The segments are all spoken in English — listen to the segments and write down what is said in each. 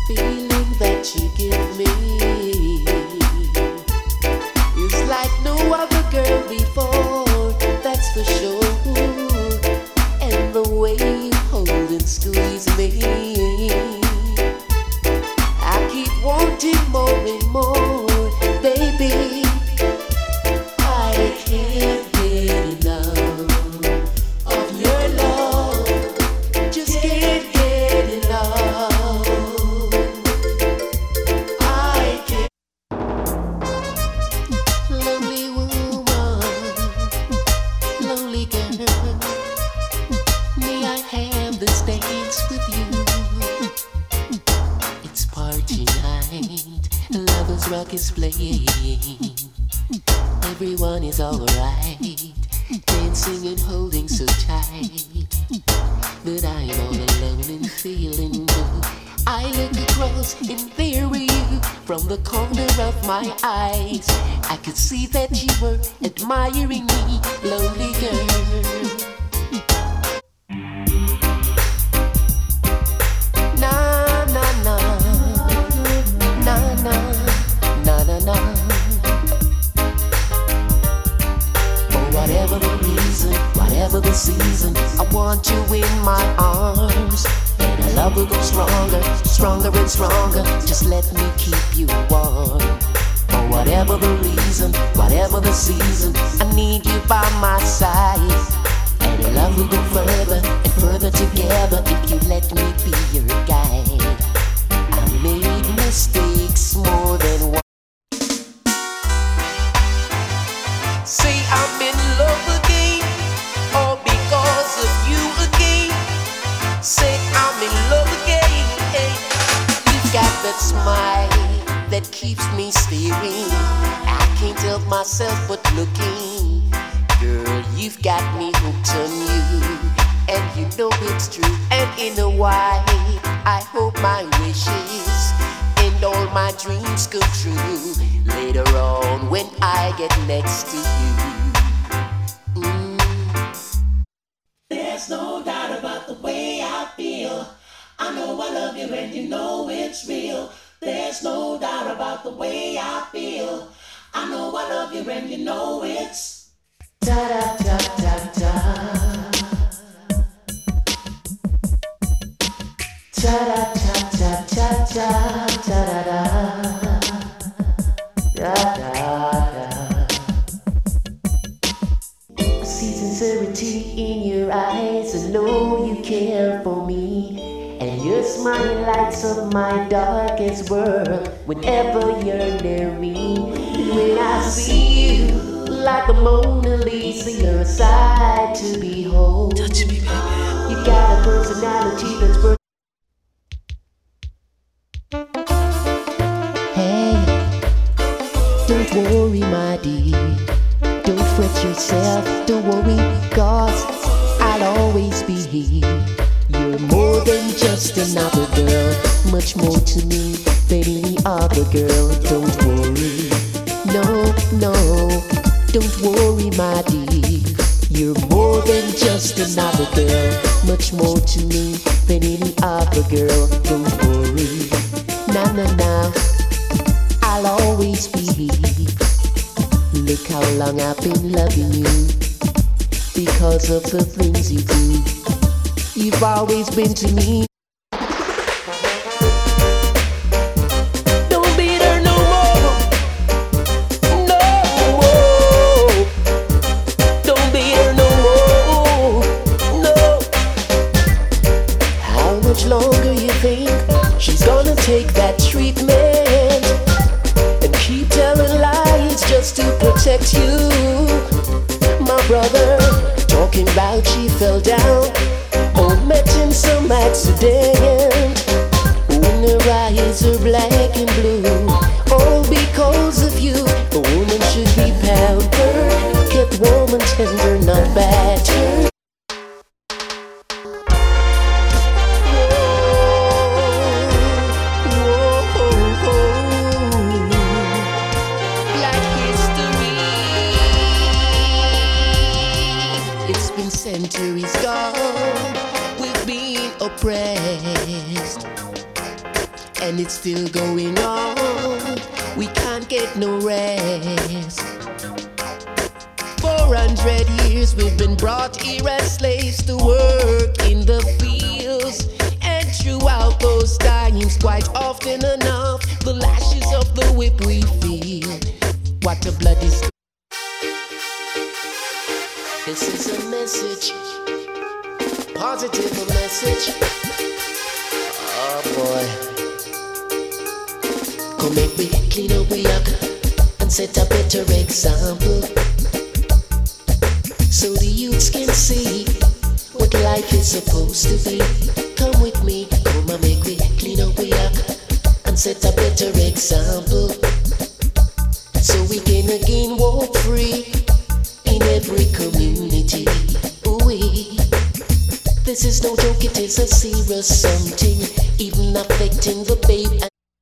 feeling that you give me is like no other girl before, that's for sure. And the way you hold and squeeze me, I keep wanting more and more, baby. I can't get enough of your love, just can't get enough. I can't. Lonely woman, lonely girl, may I have this dance with you? It's party night, lovers rock is playing. Everyone is alright, dancing and holding so tight. But I'm all alone and feeling blue. I look across and there were you. From the corner of my eyes, I could see that you were admiring me, lonely girl. Na na na, na na, na na na. Whatever the reason, whatever the season, I want you in my arms. And our love will go stronger, stronger and stronger. Just let me keep you warm. For whatever the reason, whatever the season, I need you by my side. And our love will go further and further together if you let me be your guide. I made mistakes more than one. Say I'm in love again, all because of you again. Say I'm in love again. You've got that smile that keeps me staring. I can't help myself but looking. Girl, you've got me hooked on you, and you know it's true. And in a while, I hope my wishes and all my dreams come true later on when I get next to you. There's no doubt about the way I feel. I know I love you and you know it's real. There's no doubt about the way I feel. I know I love you and you know it's da da da da da da da da da da da da da da. I see sincerity in your eyes. I know you care for me, and your smile lights up my darkest world whenever you're near me. And when I see you, like the Mona Lisa, you're a sight to behold. Touch me, baby. You got a personality that's worth. Hey, don't worry, my dear. Don't fret yourself, don't worry, cause I'll always be here. You're more than just another girl, much more to me than any other girl. Don't worry, no, no, don't worry, my dear. You're more than just another girl, much more to me than any other girl. Don't worry, nah, nah, nah, I'll always be here. Look how long I've been loving you, because of the things you do. You've always been to me. Don't beat her no more, no more. Don't beat her no more, no. How much longer you think she's gonna take that treatment and keep telling lies just to protect you? My brother, talking about she fell down or met in some accident. When her eyes are black and blue, all because of you. A woman should be pampered, kept warm and tender, not battered. Centuries gone, we've been oppressed, and it's still going on. We can't get no rest. 400 years we've been brought here as slaves to work in the fields. And throughout those times, quite often enough, the lashes of the whip we feel. What a bloody story. This is a message, positive message. Oh boy. Come make me clean up we up and set a better example, so the youths can see what life is supposed to be. Come with me, come and make me clean up we up and set a better example, so we can again walk free in every community. Ooh-wee. This is no joke, it is a serious something, even affecting the babe.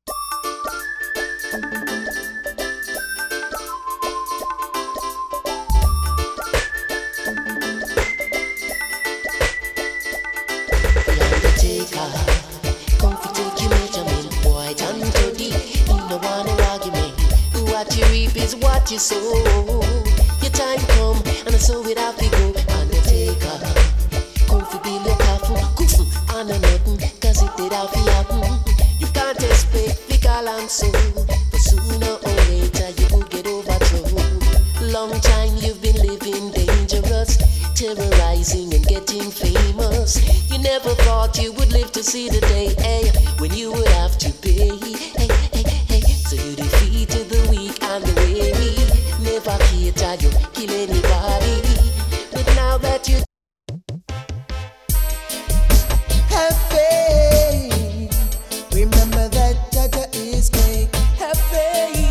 Come fi take your measurement, boy, turn to deep. You no want no argument. What you reap is what you sow. Your time come, and so it have to go. Undertaker, come fi build your coffin, coffin, and a nothing, 'cause it did have to happen. You can't expect the call and so, but sooner or later you will get overthrown. Long time you've been living dangerous, terrorizing and getting famous. You never thought you would live to see the day, hey, when you would have to pay, hey, hey, hey. So you defeated the weak and the weary. Never catered, you kill anybody. But now that you have faith, remember that Jaja is great. have faith,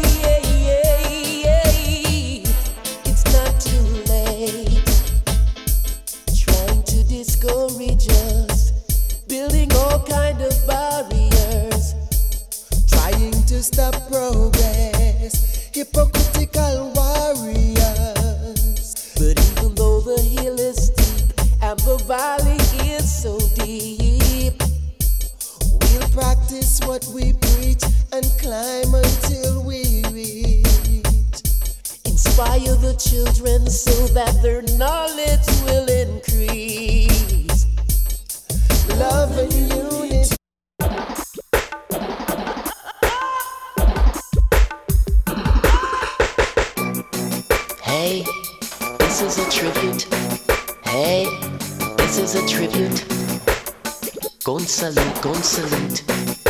it's not too late. Trying to discourage us, building all kind of barriers, Trying to stop progress, hypocritical warriors. but even though the hill is steep and the valley is so deep, We'll practice what we preach and climb until we reach. inspire the children so that their knowledge will increase. Love and unity. Hey, this is a tribute. Hey, this is a tribute. Gun salute, gun salute.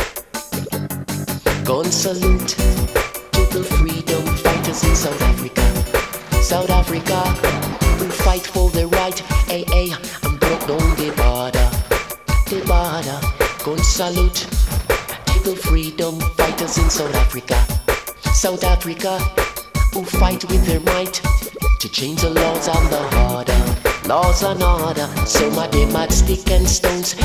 Gun salute to the freedom fighters in South Africa. South Africa, who fight for the right, hey, hey, and broke down the border. The border, gun salute to the freedom fighters in South Africa. South Africa, who fight with their might to change the laws and the order. Laws and order, some of them had stick and stones.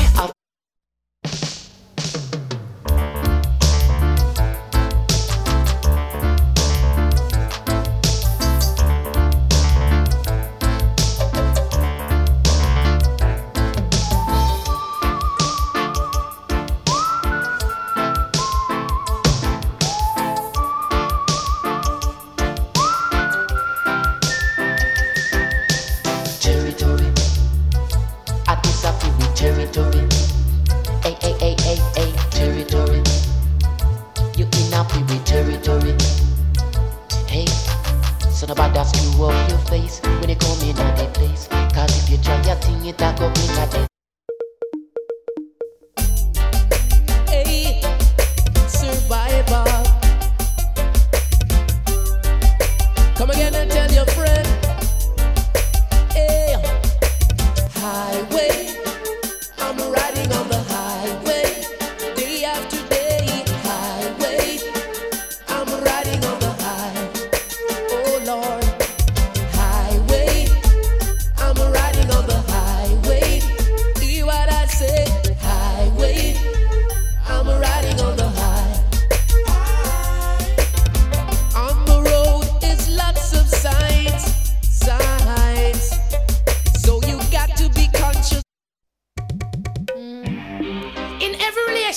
Territory, I disappear with territory.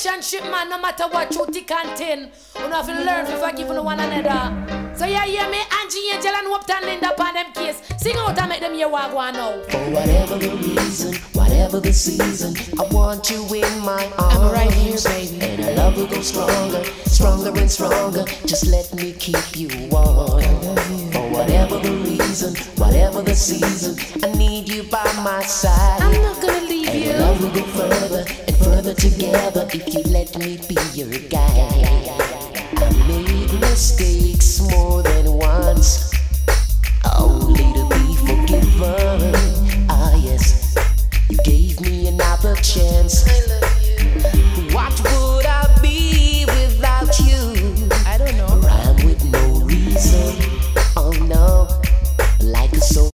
relationship, man, no matter what you thick and thin, you have to learn to forgive one another. So yeah, hear me, Angie, Angel, and Wopton Linda upon them case. Sing out and make them hear what I know. For whatever the reason, whatever the season, I want you in my arms. I'm right here, baby. And our love will go stronger, stronger and stronger. Just let me keep you warm. For whatever the reason, whatever the season, I need you by my side. I'm not gonna leave and you. our love will go further and further together if you let me be your guide. I made mistakes more than